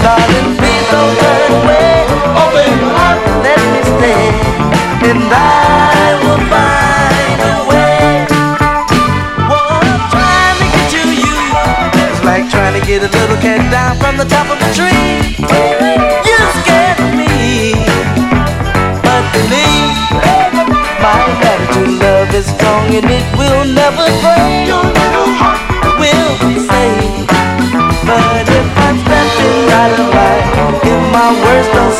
Darling, please don't turn away. Open your heart, let me stay, and I will find a way. Whoa, trying to get to you, it's like trying to get a little cat down from the top of a tree. You scared me, but believe my attitude, love is strong and it will never break. Your little heart will be safe. But if I'm stepping out of line, if my words don't